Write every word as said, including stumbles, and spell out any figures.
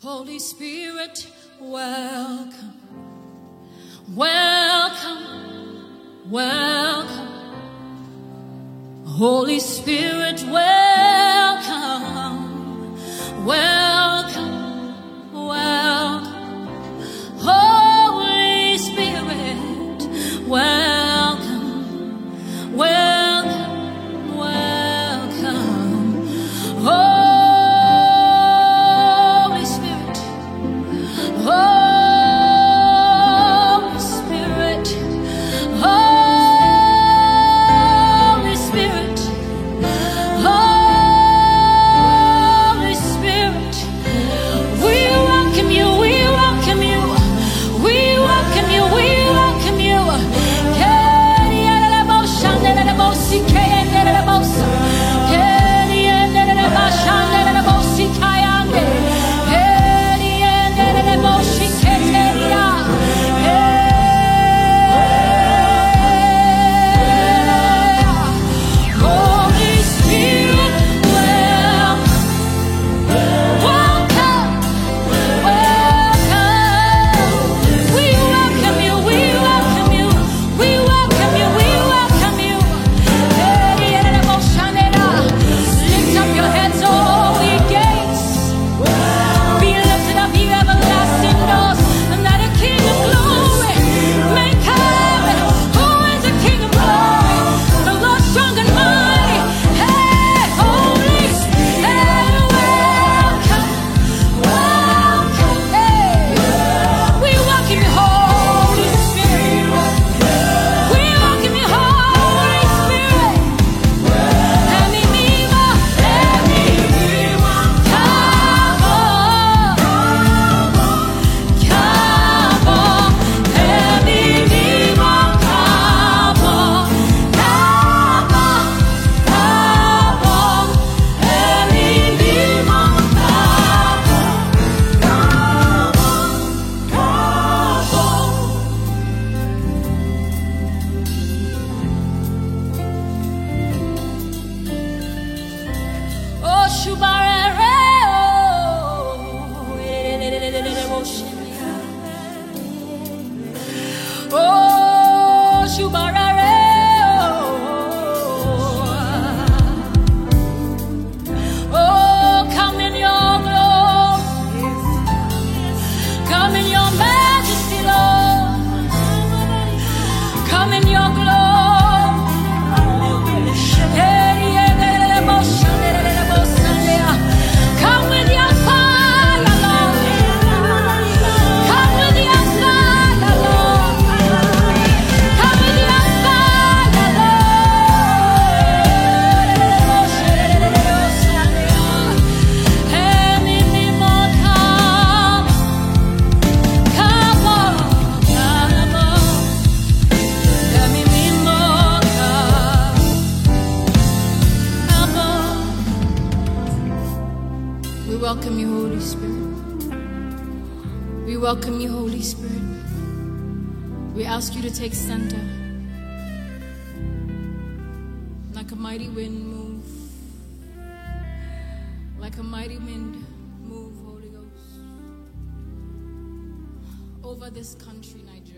Holy Spirit, welcome, welcome, welcome. Holy Spirit, welcome, welcome, welcome. Holy Spirit, welcome, welcome, welcome. Holy Spirit, Holy Spirit, Holy Spirit, Holy Spirit. We welcome you, we welcome you, we welcome you, we welcome you. Holy Spirit, welcome, welcome. We welcome you, we welcome you, we welcome you, we welcome you. Lift up your heads, all ye gates. Be lifted up, ye everlasting doors, and that a King of glory may come. Who is the King of glory? The Lord strong and mighty. Hey, holy, hey, welcome, welcome. Hey, we welcome you, Holy Spirit. We welcome you, Holy Spirit. Emi mimo, emi mimo, come on, come on. Emi mimo, come on, come on, come on. Emi mimo, oh, shubarere, oh, oh, shubarere, oh, come in your glory, come in your majesty, Lord, come in your glory. Come with your fire, Lord. Come with your fire, Lord. Come with your fire, Lord. Emi mimo, come, come on, come on. Emi mimo, come, come on. We welcome you, Holy Spirit. We welcome you, Holy Spirit. We ask you to take center. Like a mighty wind, move. Like a mighty wind, move, Holy Ghost. Over this country, Nigeria.